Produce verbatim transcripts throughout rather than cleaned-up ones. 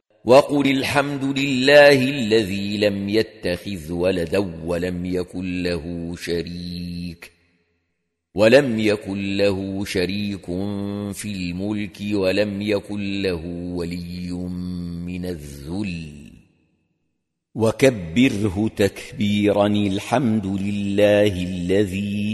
وقل الحمد لله الذي لم يتخذ ولدا ولم يكن له شريك ولم يكن له شريك في الملك ولم يكن له ولي من الذل وكبره تكبيرا. الحمد لله الذي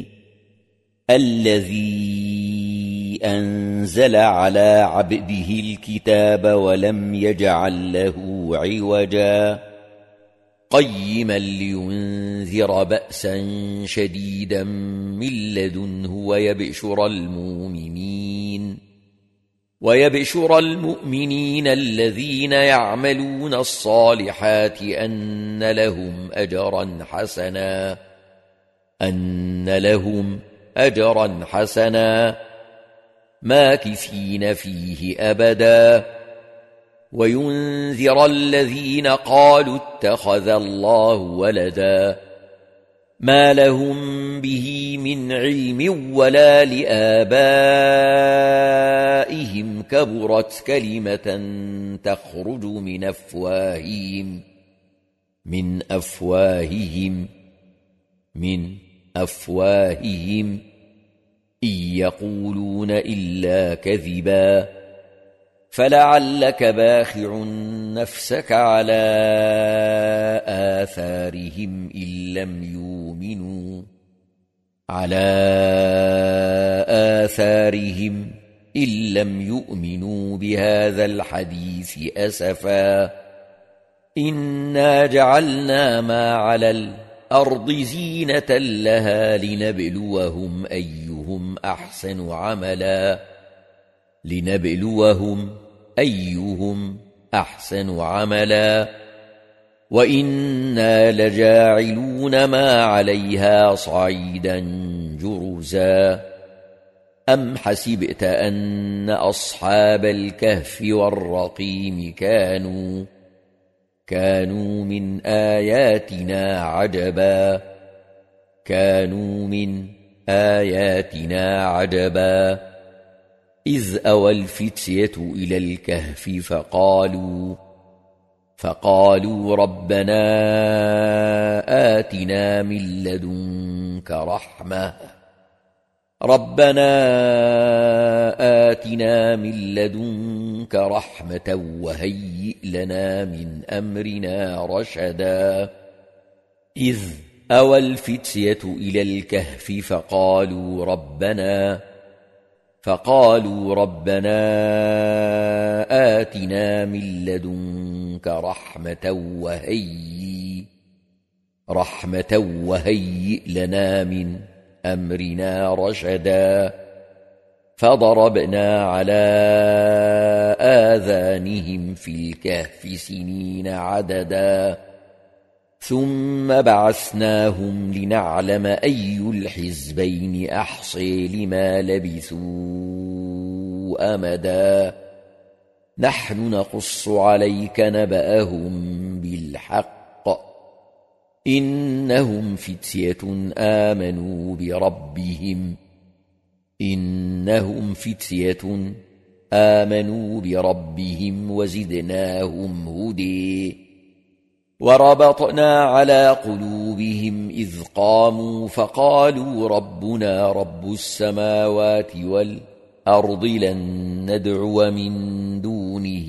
الذي أنزل على عبده الكتاب ولم يجعل له عوجا قيما لينذر بأسا شديدا من لدنه ويبشر المؤمنين ويبشر المؤمنين الذين يعملون الصالحات أن لهم أجرا حسنا أن لهم أجرا حسنا ماكثين فيه أبدا وينذر الذين قالوا اتخذ الله ولدا ما لهم به من علم ولا لآبائهم كبرت كلمة تخرج من أفواههم من أفواههم من أفواههم إن يقولون إلا كذبا فلعلك باخع نفسك على آثارهم إن لم يؤمنوا على آثارهم إن لم يؤمنوا بهذا الحديث أسفا إنا جعلنا ما على الأرض زينة لها لنبلوهم أيهم أحسن عملا لنبلوهم أيهم أحسن عملا وإنا لجاعلون ما عليها صعيدا جرزا أم حسبت أن أصحاب الكهف والرقيم كانوا كانوا من آياتنا عجبا كانوا من آياتنا عجبا إذ أوى الفتية إلى الكهف فقالوا فقالوا ربنا آتنا من لدنك رحمة ربنا آتنا من لدنك رحمة وهيئ لنا من أمرنا رشدا إذ أوى الفتية إلى الكهف فقالوا ربنا فقالوا ربنا آتنا من لدنك رحمة وهيئ رحمة وهيئ لنا من أمرنا رشدا فضربنا على آذانهم في الكهف سنين عددا ثم بعثناهم لنعلم أي الحزبين أحصي لما لبثوا أمدا نحن نقص عليك نبأهم بالحق إنهم فتية آمنوا بربهم إنهم فتية آمنوا بربهم وزدناهم هدى وربطنا على قلوبهم إذ قاموا فقالوا ربنا رب السماوات والأرض لن ندعو من دونه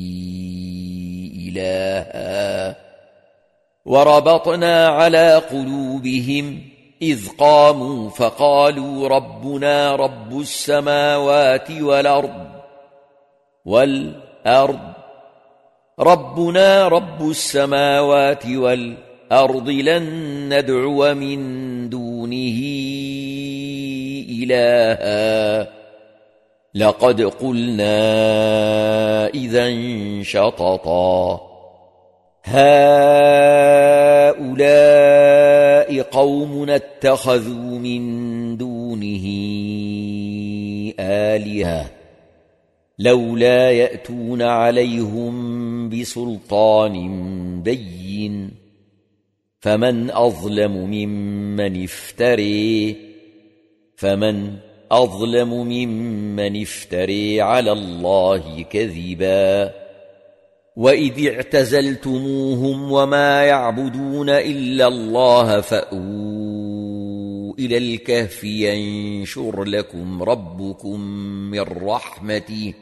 إلها وربطنا على قلوبهم إذ قاموا فقالوا ربنا رب السماوات والأرض والأرض ربنا رب السماوات والأرض لن ندعو من دونه إلها لقد قلنا إذا شططا هؤلاء قوم اتخذوا من دونه آلهة لولا يأتون عليهم بسلطان بين فمن أظلم ممن افتري فمن أظلم ممن افتري على الله كذبا وإذ اعتزلتموهم وما يعبدون إلا الله فأووا إلى الكهف ينشر لكم ربكم من رحمته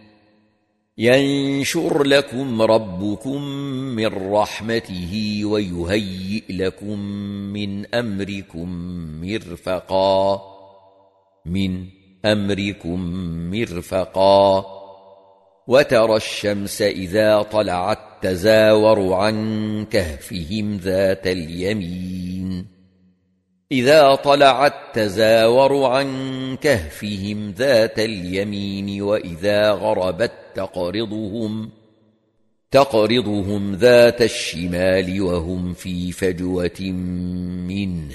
ينشر لكم ربكم من رحمته ويهيئ لكم من أمركم مرفقا من أمركم مرفقا وترى الشمس إذا طلعت تزاور عن كهفهم ذات اليمين إذا طلعت تزاور عن كهفهم ذات اليمين وإذا غربت تقرضهم تقرضهم ذات الشمال وهم في فجوة منه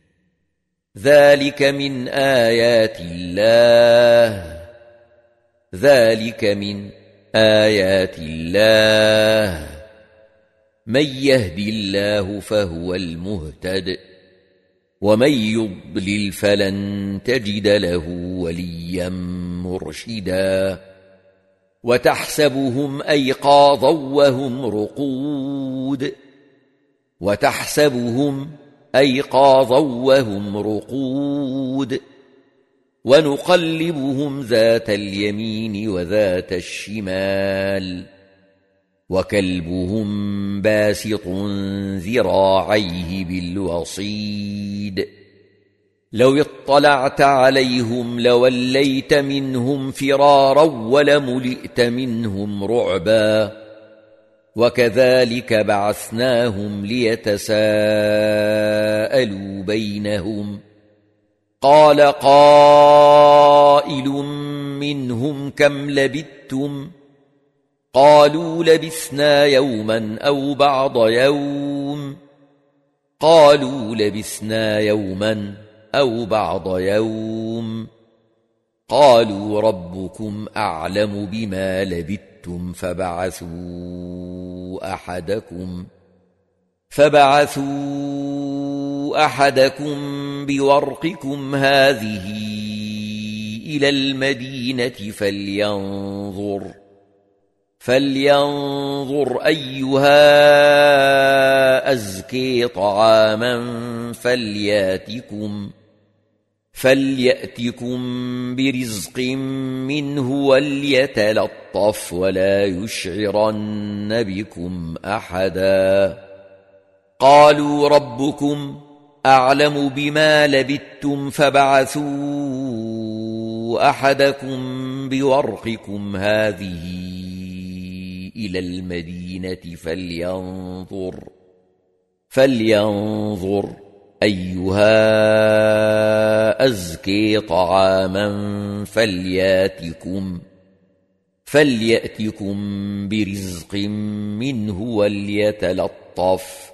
ذلك من آيات الله ذلك من آيات الله من يهد الله فهو المهتد ومن يضلل فلن تجد له وليا مرشدا وتحسبهم أيقاظا وهم رقود وتحسبهم أيقاظا وهم رقود ونقلبهم ذات اليمين وذات الشمال وكلبهم باسط ذراعيه بالوصيد لو اطلعت عليهم لوليت منهم فرارا ولملئت منهم رعبا وكذلك بعثناهم ليتساءلوا بينهم قال قائل منهم كم لبثتم قالوا لبثنا يوما أو بعض يوم قالوا لبثنا يوما أو بعض يوم قالوا ربكم أعلم بما لبثتم فبعثوا أحدكم فبعثوا أحدكم بورقكم هذه إلى المدينة فلينظر فلينظر أيها أزكي طعاما فلياتكم فليأتكم برزق منه وليتلطف ولا يشعرن بكم أحدا قالوا ربكم أعلم بما لبثتم فبعثوا أحدكم بورقكم هذه إلى المدينة فلينظر فلينظر أيها أزكي طعاما فلياتكم فليأتكم برزق منه وليتلطف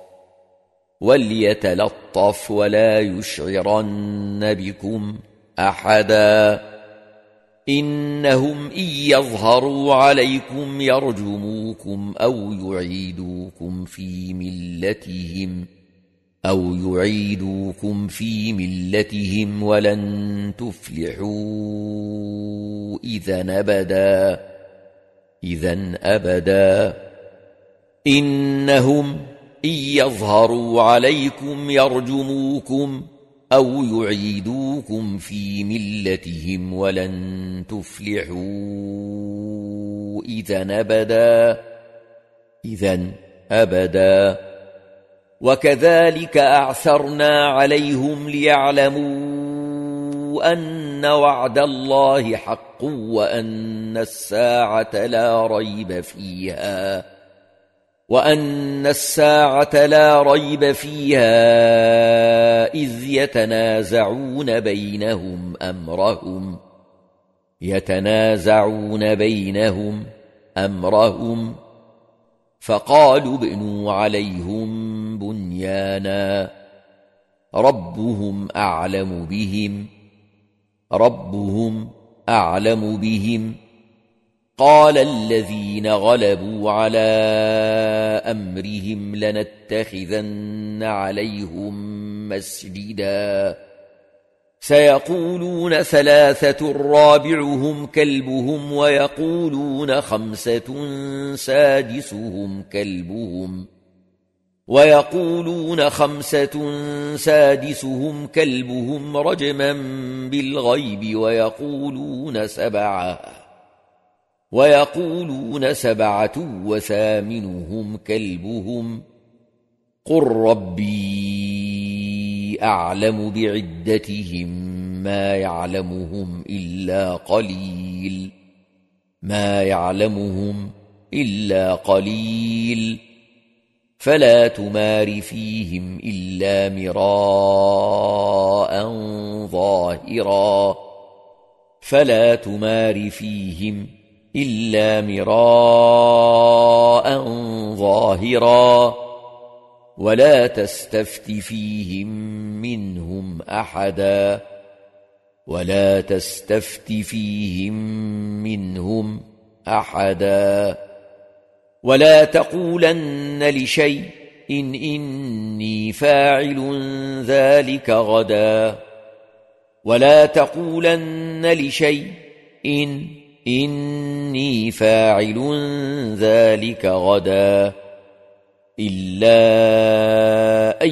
وليتلطف ولا يشعرن بكم أحدا إنهم إن يظهروا عليكم يرجموكم أو يعيدوكم في ملتهم أو يعيدوكم في ملتهم ولن تفلحوا إذا أبدا إذا أبدا إنهم إن يظهروا عليكم يرجموكم أو يعيدوكم في ملتهم ولن تفلحوا إذا أبدا إذا أبدا وكذلك أعثرنا عليهم ليعلموا أن وعد الله حق وأن الساعة لا ريب فيها وأن الساعة لا ريب فيها إذ يتنازعون بينهم أمرهم يتنازعون بينهم أمرهم فقالوا ابنوا عليهم بنيانا ربهم أعلم بهم ربهم أعلم بهم قال الذين غلبوا على أمرهم لنتخذن عليهم مسجدا سيقولون ثلاثة رابعهم كلبهم ويقولون خمسة سادسهم كلبهم ويقولون خمسة سادسهم كلبهم رجما بالغيب ويقولون سبعة ويقولون سبعة وثامنهم كلبهم قل ربي أعلم بعدتهم ما يعلمهم إلا قليل ما يعلمهم إلا قليل فلا تمار فيهم إلا مراء ظاهرا فلا تمار فيهم إلا مراء ظاهرا ولا تستفت فيهم منهم أحدا ولا تستفت فيهم منهم أحدا ولا تقولن لشيء إن إني فاعل ذلك غدا ولا تقولن لشيء إن إني فاعل ذلك غدا إلا أن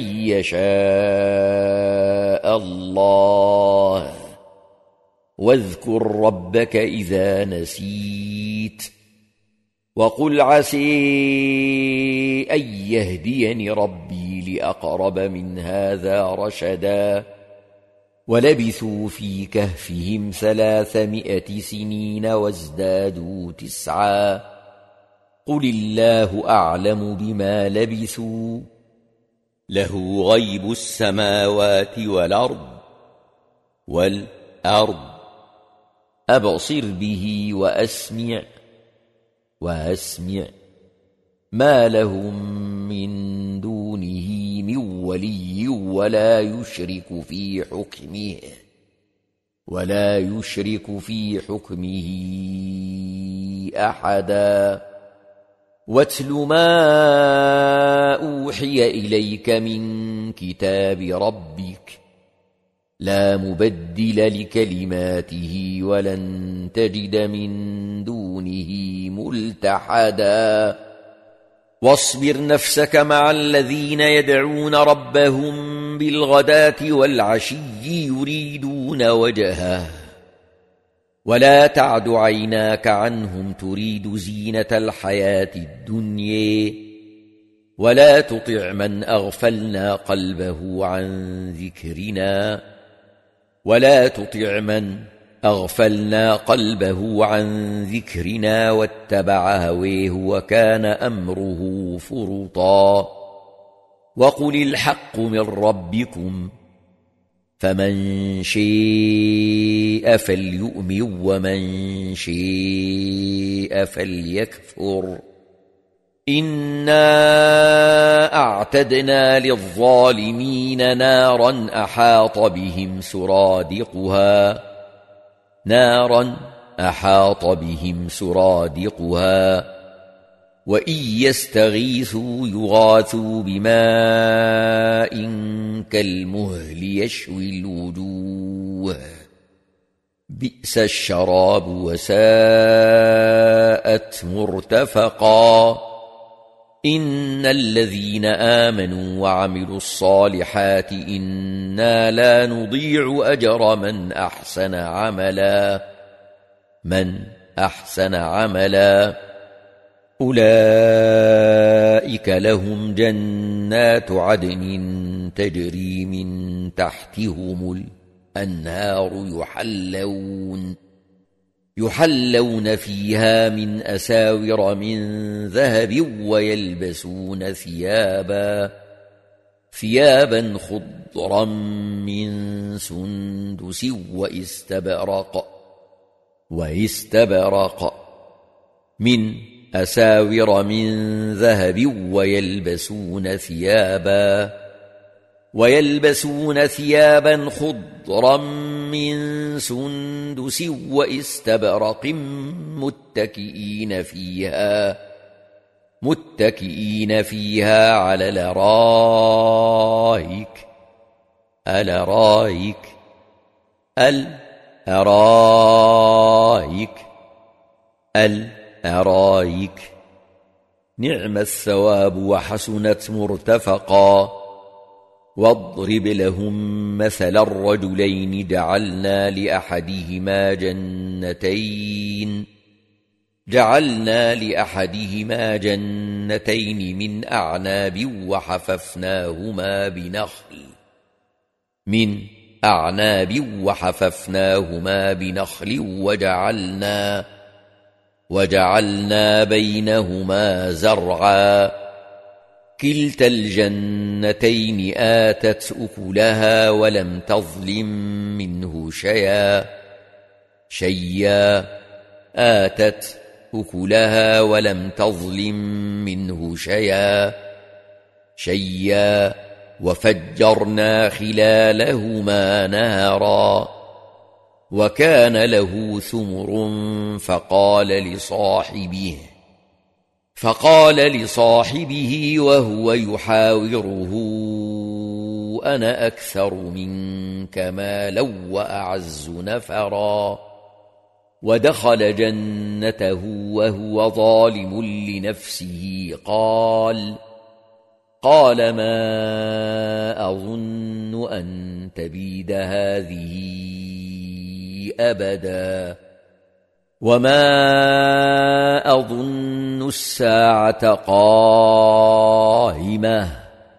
يشاء الله واذكر ربك إذا نسيت وقل عسى أن يهديني ربي لأقرب من هذا رشدا ولبثوا في كهفهم ثلاثمائة سنين وازدادوا تسعا قل الله أعلم بما لبثوا له غيب السماوات والأرض والأرض أبصر به وأسمع وأسمع ما لهم من دونه من ولي ولا يشرك في حكمه ولا يشرك في حكمه أحدا واتل ما أوحي إليك من كتاب ربك لا مبدل لكلماته ولن تجد من دونه ملتحدا واصبر نفسك مع الذين يدعون ربهم بالغداة والعشي يريدون وجهه ولا تعد عيناك عنهم تريد زينة الحياة الدنيا ولا تطع من أغفلنا قلبه عن ذكرنا ولا تطع من أغفلنا قلبه عن ذكرنا واتبع هويه وكان أمره فرطا وقل الحق من ربكم فمن شاء فليؤمن ومن شاء فليكفر إنا أعتدنا للظالمين نارا أحاط بهم سرادقها نارا أحاط بهم سرادقها وإن يستغيثوا يغاثوا بماء كالمهل يشوي الوجوه بئس الشراب وساءت مرتفقا إن الذين آمنوا وعملوا الصالحات إنا لا نضيع أجر من أحسن عملا من أحسن عملا أولئك لهم جنات عدن تجري من تحتهم الأنهار يحلون يحلون فيها من أساور من ذهب ويلبسون ثيابا ثيابا خضرا من سندس واستبرق واستبرق من أساور من ذهب ويلبسون ثيابا ويلبسون ثيابا خضرا من سندس واستبرق متكئين فيها متكئين فيها على الأرائك الأرائك الأرايك الأرايك نعم الثواب وحسنت مرتفقا واضرب لهم مثل الرجلين جعلنا لأحدهما جنتين جعلنا لأحدهما جنتين من أعناب وحففناهما بنخل من أعناب وحففناهما بنخل وجعلنا وجعلنا بينهما زرعا كلتا الجنتين آتت أكلها ولم تظلم منه شيئا شيئا آتت أكلها ولم تظلم منه شيئا شيئا وفجرنا خلالهما نهرا وكان له ثمر فقال لصاحبه فقال لصاحبه وهو يحاوره أنا أكثر منك مالا وأعز نفرا ودخل جنته وهو ظالم لنفسه قال قال ما أظن أن تبيد هذه أبدا وما أظن الساعة قائمة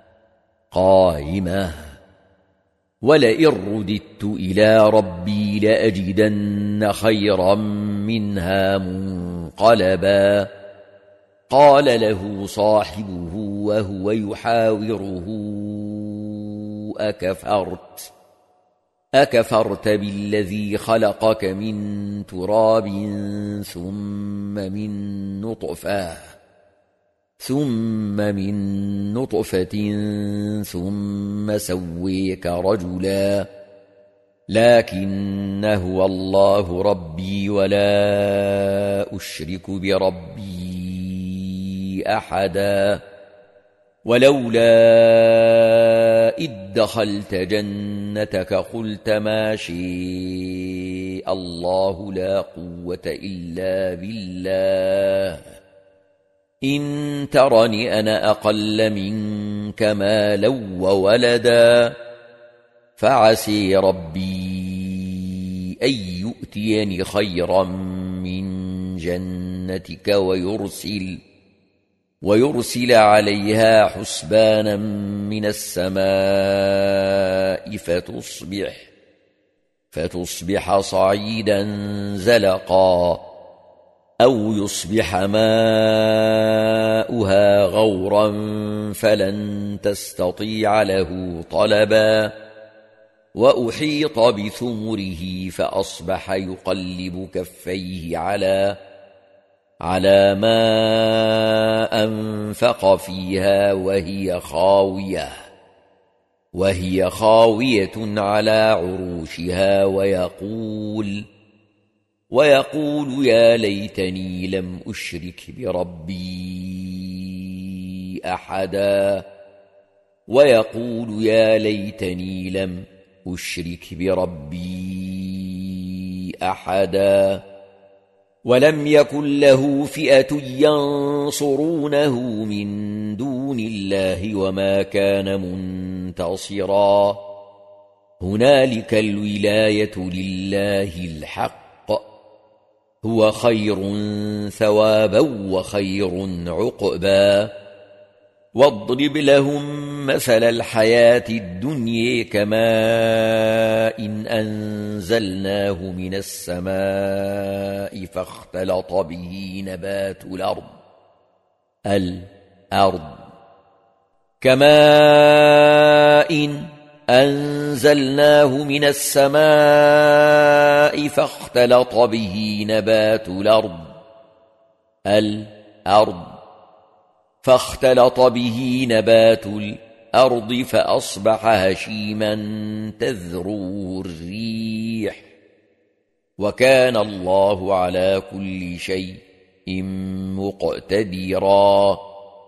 قائمة ولئن رددت إلى ربي لأجدن خيرا منها منقلبا قال له صاحبه وهو يحاوره أكفرت أكفرت بالذي خلقك من تراب ثم من نطفة ثم من نطفة ثم سويك رجلا لكن هو الله ربي ولا أشرك بربي أحدا ولولا إذ دخلت جنتك قلت ما شاء الله لا قوة إلا بالله إن ترني أنا أقل منك مالا وولدا فعسي ربي أن يؤتيني خيرا من جنتك ويرسل ويرسل عليها حسبانا من السماء فتصبح فتصبح صعيدا زلقا أو يصبح ماؤها غورا فلن تستطيع له طلبا وأحيط بثمره فأصبح يقلب كفيه على على ما أنفق فيها وهي خاوية وهي خاوية على عروشها ويقول ويقول يا ليتني لم أشرك بربي أحدا ويقول يا ليتني لم أشرك بربي أحدا ولم يكن له فئة ينصرونه من دون الله وما كان منتصرا هنالك الولاية لله الحق هو خير ثوابا وخير عقبا واضرب لهم مثل الحياة الدنيا كماء إن أنزلناه من السماء فاختلط به نبات الأرض الأرض كماء إن أنزلناه من السماء فاختلط به نبات الأرض الأرض فاختلط به نبات الأرض فأصبح هشيما تذروه الريح وكان الله على كل شيء مقتدرا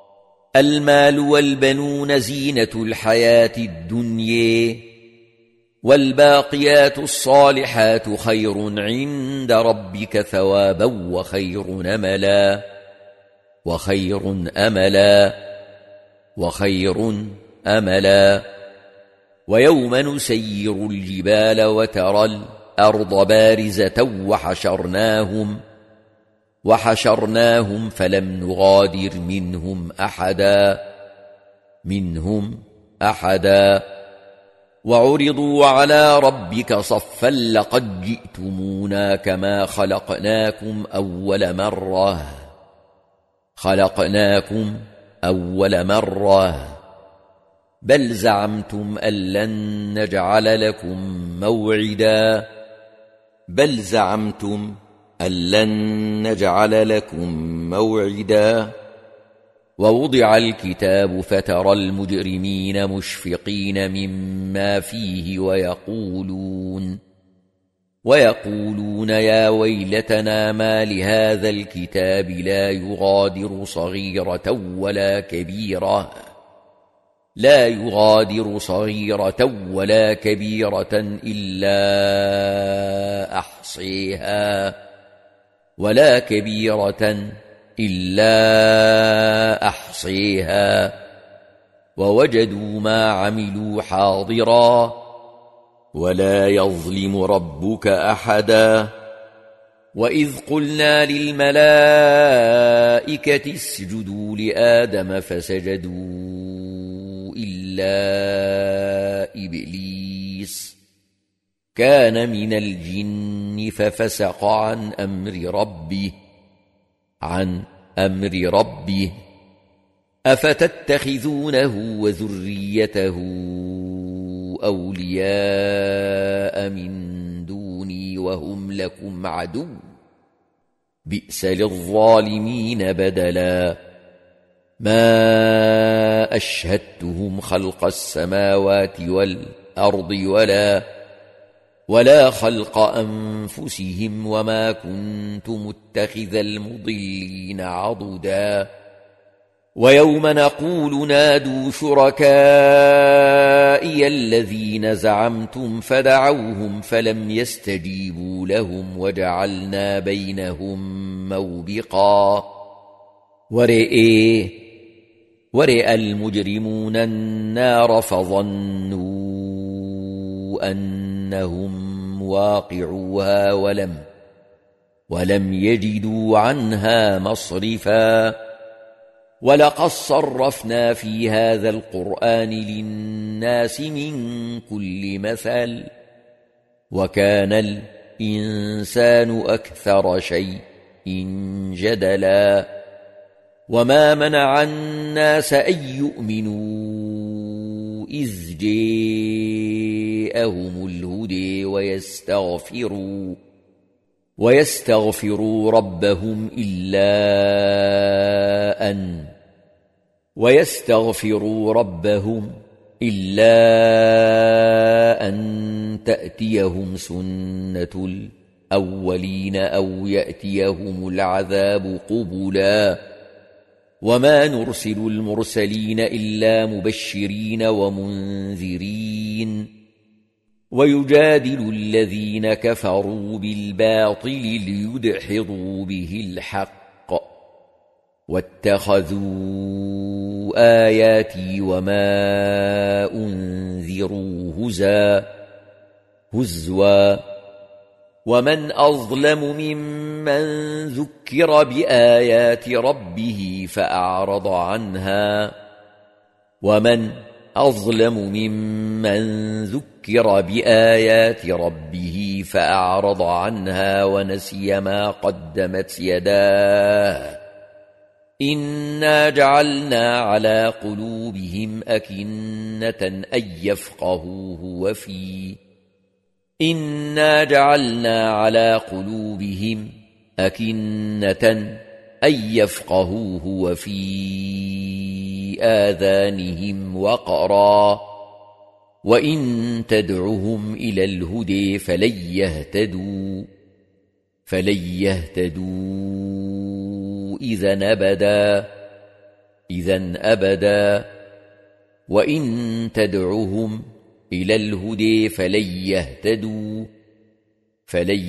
المال والبنون زينة الحياة الدنيا والباقيات الصالحات خير عند ربك ثوابا وخير أملا وخير أملا وخير أملا ويوم نسير الجبال وترى الأرض بارزة وحشرناهم وحشرناهم فلم نغادر منهم أحدا منهم أحدا وعرضوا على ربك صفا لقد جئتمونا كما خلقناكم أول مرة خلقناكم أول مرة بل زعمتم أن لن نجعل لكم موعدا بل زعمتم أن لن نجعل لكم موعدا ووضع الكتاب فترى المجرمين مشفقين مما فيه ويقولون ويقولون يا ويلتنا ما لهذا الكتاب لا يغادر صغيرة ولا كبيرة لا يغادر صغيرة ولا كبيرة إلا أحصيها ولا كبيرة إلا أحصيها ووجدوا ما عملوا حاضرا ولا يظلم ربك أحدا وإذ قلنا للملائكة اسجدوا لآدم فسجدوا إلا إبليس كان من الجن ففسق عن أمر ربه عن أمر ربه أفتتخذونه وذريته أولياء من دوني وهم لكم عدو بئس للظالمين بدلا ما أشهدتهم خلق السماوات والأرض ولا ولا خلق أنفسهم وما كنت متخذ المضلين عضدا ويوم نقول نادوا شركائي الذين زعمتم فدعوهم فلم يستجيبوا لهم وجعلنا بينهم موبقا ورئي ورئ المجرمون النار فظنوا أنهم واقعوها ولم ولم يجدوا عنها مصرفا ولقد صرفنا في هذا القرآن للناس من كل مثل وكان الإنسان أكثر شيء جدلا وما منع الناس أن يؤمنوا إذ جاءهم الهدى ويستغفروا ويستغفروا ربهم إلا أن ويستغفروا ربهم إلا أن تأتيهم سنة الأولين أو يأتيهم العذاب قبلا وما نرسل المرسلين إلا مبشرين ومنذرين ويجادل الذين كفروا بالباطل ليدحضوا به الحق واتخذوا آياتي وما أنذروا هزوا هزوا ومن أظلم ممن ذكر بآيات ربه فأعرض عنها ومن أظلم ممن ذكر بآيات ربه فأعرض عنها ونسي ما قدمت يداه إنا جعلنا على قلوبهم أكنة أن يفقهوه وفي إنا جعلنا على قلوبهم أكنة أن يفقهوه وفي آذانهم وقرا وإن تدعهم إلى الهدى فلن يهتدوا فلن يهتدوا إذن أبدا إذن أبدا وإن تدعهم إلى الهدى فلن يهتدوا فلن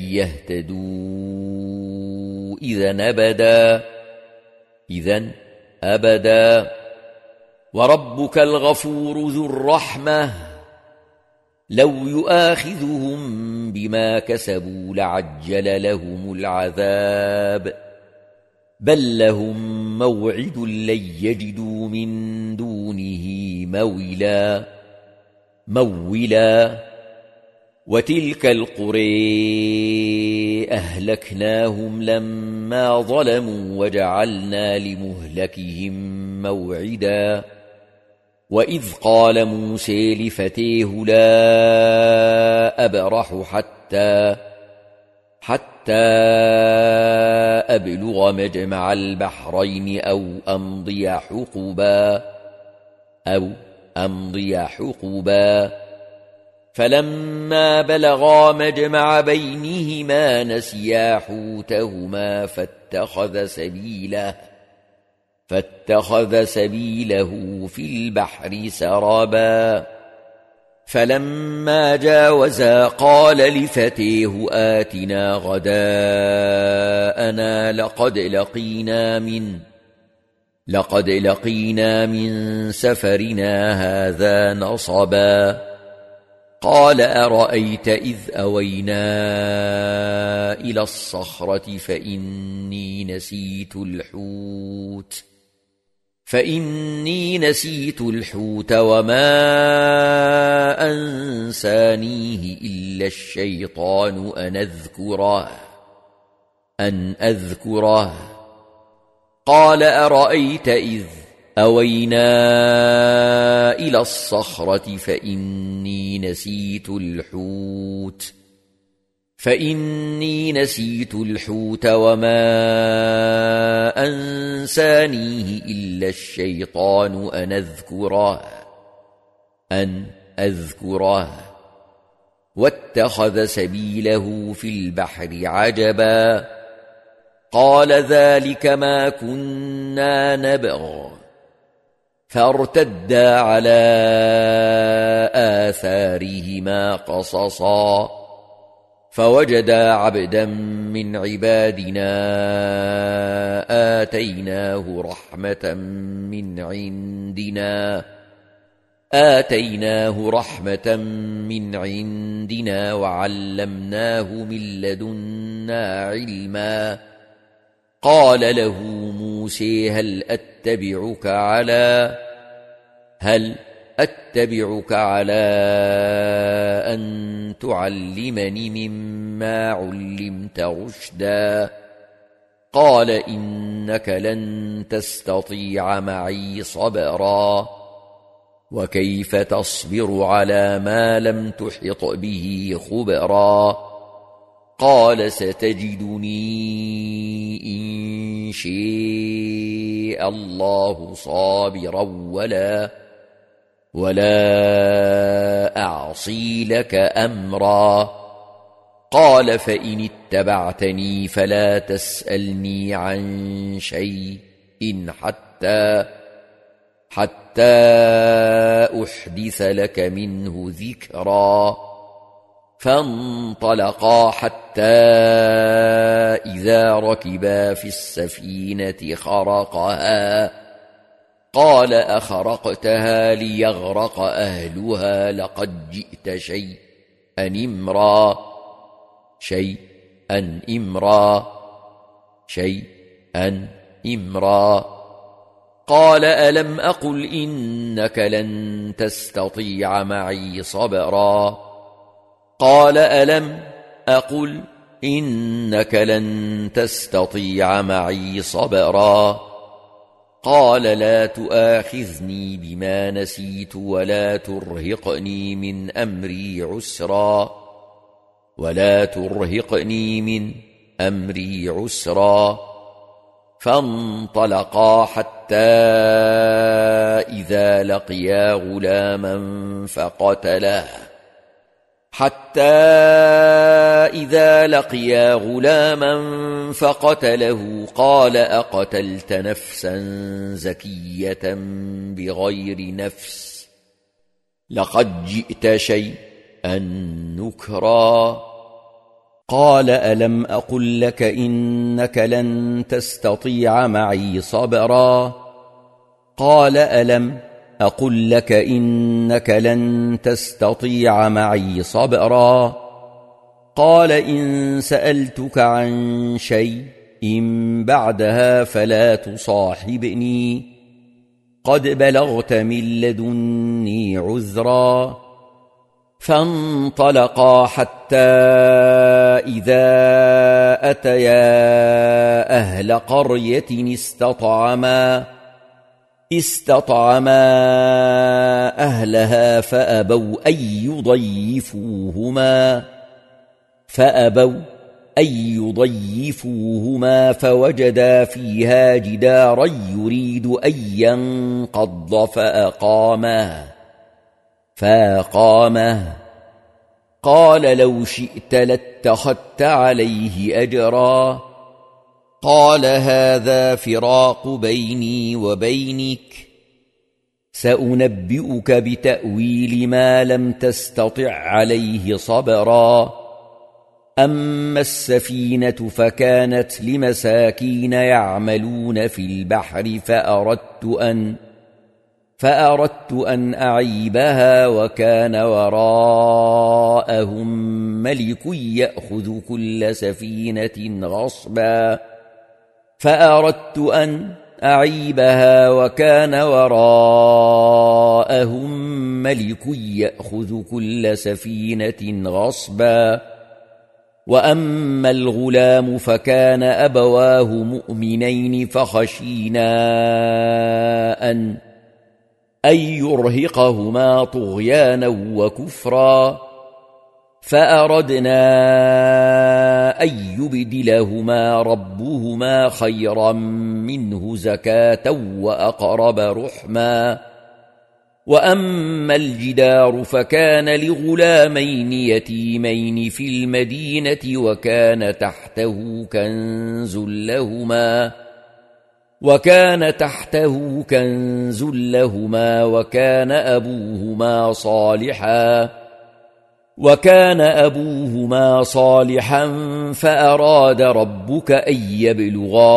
يهتدوا إذن أبدا إذن أبدا وربك الغفور ذو الرحمة لو يؤاخذهم بما كسبوا لعجل لهم العذاب بل لهم موعد لن يجدوا من دونه موئلا موئلا وتلك القرى أهلكناهم لما ظلموا وجعلنا لمهلكهم موعدا وإذ قال موسى لفتيه لا أبرح حتى حتى أبلغ مجمع البحرين أو أمضي حقبا أو أمضي حقبا فلما بلغا مجمع بينهما نسيا حوتهما فاتخذ سبيله فاتخذ سبيله في البحر سربا فلما جاوزا قال لفتيه آتنا غداءنا لقد لقينا من لقد لقينا من سفرنا هذا نصبا قال أرأيت إذ أوينا إلى الصخرة فإني نسيت الحوت فإني نسيت الحوت وما أنسانيه إلا الشيطان أن أذكره أن أذكره قال أرأيت إذ أوينا إلى الصخرة فإني نسيت الحوت فإني نسيت الحوت وما أنسانيه إلا الشيطان أن أذكره أن أذكره واتخذ سبيله في البحر عجبا قال ذلك ما كنا نبغ فارتدا على آثارهما قصصا فوجدا عبدا من عبادنا آتيناه رحمة من عندنا آتيناه رحمة من عندنا وعلمناه من لدنا علما قال له موسى هل أتبعك على هل أتبعك على أن تعلمني مما علمت رشدا قال إنك لن تستطيع معي صبرا وكيف تصبر على ما لم تحط به خبرا قال ستجدني إن شاء الله صابرا ولا ولا أعصي لك أمرا قال فإن اتبعتني فلا تسألني عن شيء حتى حتى أحدث لك منه ذكرا فانطلقا حتى إذا ركبا في السفينة خرقها قال أخرقتها ليغرق أهلها لقد جئت شيئا إمرا شيئا إمرا شيئا إمرا قال ألم أقل إنك لن تستطيع معي صبرا قال ألم أقل إنك لن تستطيع معي صبرا قال لا تؤاخذني بما نسيت ولا ترهقني من أمري عسرا ولا ترهقني من أمري عسرا فانطلقا حتى إذا لقيا غلاما فقتله حتى إذا لقيا غلاما فقتله قال أقتلت نفسا زكية بغير نفس لقد جئت شيئا نكرا قال ألم أقل لك إنك لن تستطيع معي صبرا قال ألم أقل لك إنك لن تستطيع معي صبرا قال إن سألتك عن شيء إن بعدها فلا تصاحبني قد بلغت من لدني عذرا فانطلقا حتى إذا أتيا أهل قرية استطعما استطعما أهلها فأبوا أن يضيفوهما فأبوا أن يضيفوهما فوجدا فيها جدارا يريد أن ينقض فأقامه فأقامه قال لو شئت لاتخذت عليه أجرا قال هذا فراق بيني وبينك سأنبئك بتأويل ما لم تستطع عليه صبرا أما السفينة فكانت لمساكين يعملون في البحر فأردت أن فأردت أن أعيبها وكان وراءهم ملك يأخذ كل سفينة غصبا فأردت أن أعيبها وكان وراءهم ملك يأخذ كل سفينة غصبا وأما الغلام فكان أبواه مؤمنين فخشينا أن أن يرهقهما طغيانا وكفرا فأردنا أن يبدلهما ربهما خيرا منه زكاة وأقرب رحما وأما الجدار فكان لغلامين يتيمين في المدينة وكان تحته كنز لهما وكان تحته كنز لهما وكان أبوهما صالحا وكان أبوهما صالحا فأراد ربك أن يبلغا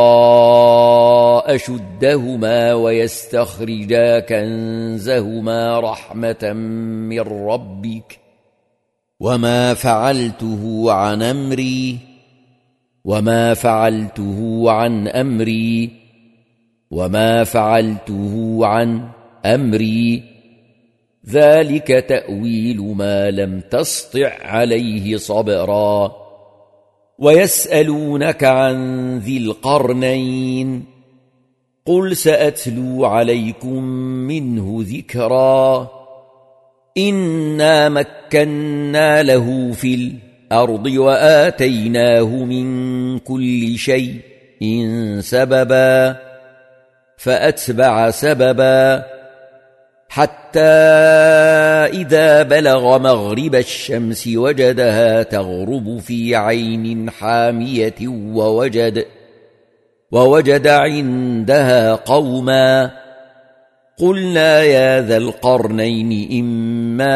أشدهما ويستخرجا كنزهما رحمة من ربك وما فعلته عن أمري وما فعلته عن أمري وما فعلته عن أمري ذلك تأويل ما لم تسطع عليه صبرا ويسألونك عن ذي القرنين قل سأتلو عليكم منه ذكرا إنا مكنا له في الأرض وآتيناه من كل شيء سببا فأتبع سببا حتى إذا بلغ مغرب الشمس وجدها تغرب في عين حامية ووجد ووجد عندها قوما قلنا يا ذا القرنين إما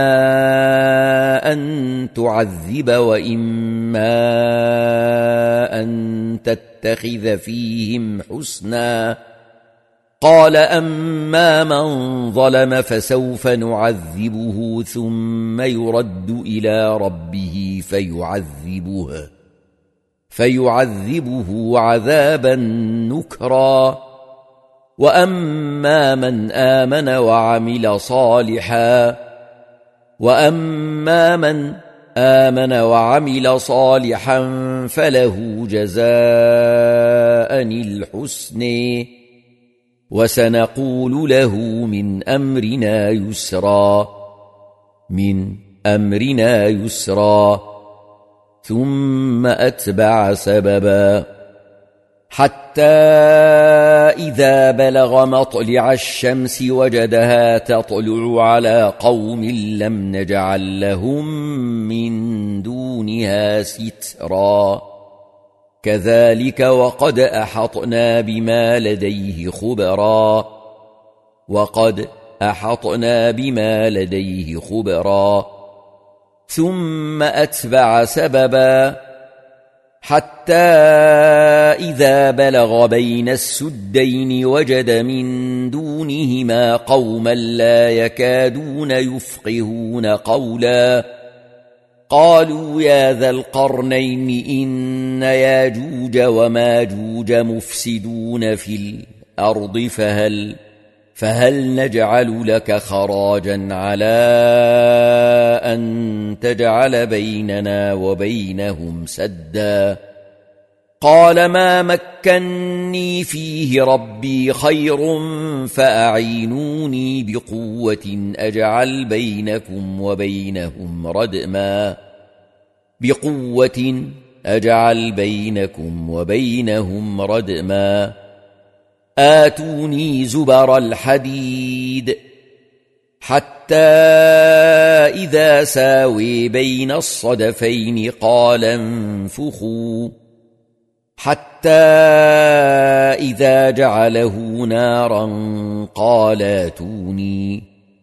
أن تعذب وإما أن تتخذ فيهم حسنا قال أما من ظلم فسوف نعذبه ثم يرد إلى ربه فيعذبه فيعذبه عذابا نكرا وأما من آمن وعمل صالحا وأما من آمن وعمل صالحا فله جزاء الحسن وسنقول له من أمرنا يسرا من أمرنا يسرا ثم أتبع سببا حتى إذا بلغ مطلع الشمس وجدها تطلع على قوم لم نجعل لهم من دونها سترا كذلك وقد أحطنا بما لديه خبرا وقد أحطنا بما لديه خبرا ثم أتبع سببا حتى إذا بلغ بين السدين وجد من دونهما قوما لا يكادون يفقهون قولا قالوا يا ذا القرنين إن ياجوج وماجوج مفسدون في الأرض فهل فهل نجعل لك خراجا على أن تجعل بيننا وبينهم سدا قال ما مكني فيه ربي خير فأعينوني بقوة أجعل بينكم وبينهم ردما بقوة أجعل بينكم وبينهم ردما آتوني زبر الحديد حتى إذا ساوي بين الصدفين قال انفخوا حتى إذا جعله نارا قال ائتوني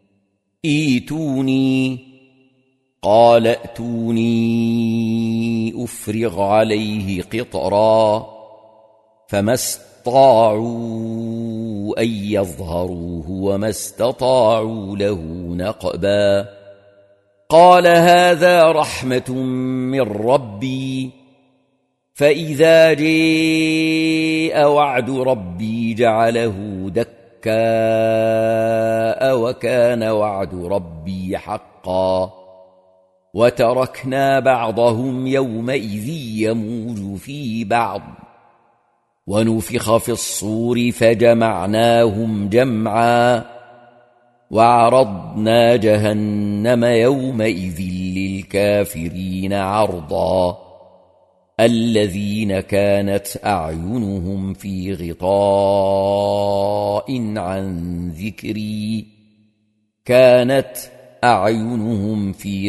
ائتوني قال ائتوني أفرغ عليه قطرا فما استطاعوا أن يظهروه وما استطاعوا له نقبا قال هذا رحمة من ربي فإذا جاء وعد ربي جعله دكاء وكان وعد ربي حقا وتركنا بعضهم يومئذ يموج في بعض ونفخ في الصور فجمعناهم جمعا وعرضنا جهنم يومئذ للكافرين عرضا الذين كانت أعينهم في غطاء عن ذكري كانت أعينهم في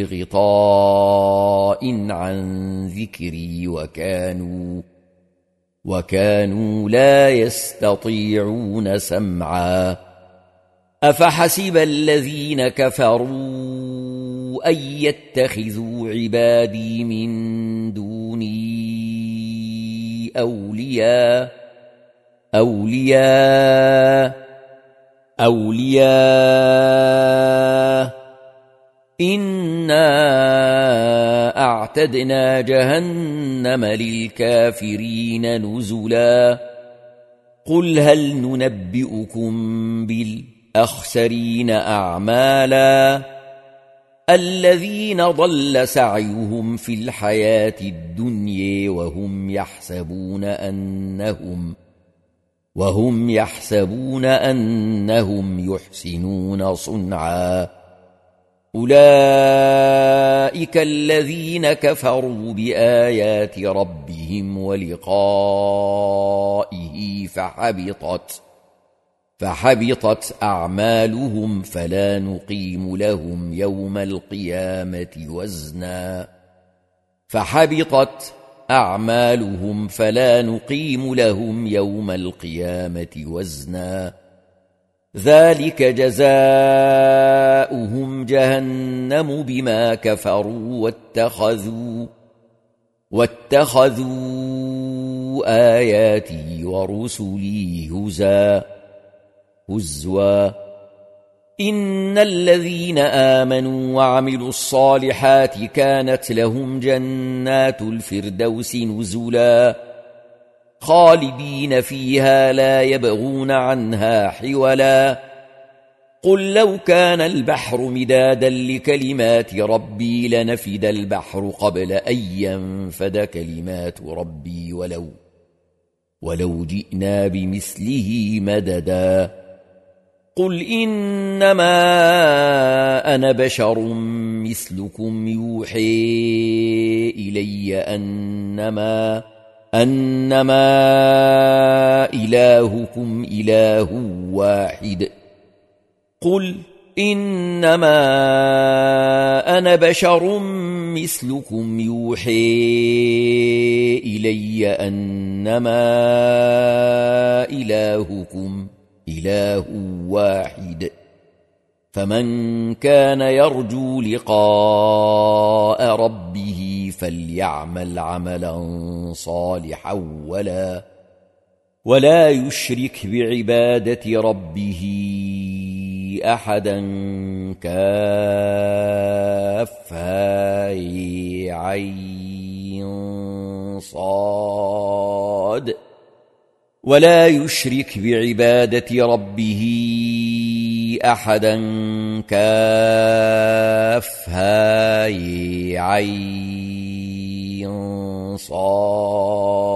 غطاء عن ذكري وكانوا وكانوا لا يستطيعون سمعا أفحسب الذين كفروا أن يتخذوا عبادي من دوني أولياء أولياء أولياء إنا أعتدنا جهنم للكافرين نزلا قل هل ننبئكم بالأخسرين أعمالا الذين ضل سعيهم في الحياة الدنيا وهم يحسبون أنهم وهم يحسبون أنهم يحسنون صنعا أولئك الذين كفروا بآيات ربهم ولقائه فحبطت فحبطت أعمالهم فلا نقيم لهم يوم القيامة وزنا فحبطت أعمالهم فلا نقيم لهم يوم القيامة وزنا ذلك جزاؤهم جهنم بما كفروا واتخذوا واتخذوا آياتي ورسلي هزوا هزوا إن الذين آمنوا وعملوا الصالحات كانت لهم جنات الفردوس نزلا خالدين فيها لا يبغون عنها حولا قل لو كان البحر مدادا لكلمات ربي لنفد البحر قبل أن ينفد كلمات ربي ولو ولو جئنا بمثله مددا قل إنما أنا بشر مثلكم يوحي إلي أنما أنما إلهكم إله واحد قل إنما أنا بشر مثلكم يوحي إلي أنما إلهكم إله واحد فمن كان يرجو لقاء ربه فليعمل عملا صالحا ولا ولا يشرك بعبادة ربه أحدا. كافها عين صاد ولا يشرك بعبادة ربه أحدا. كافها عين صاد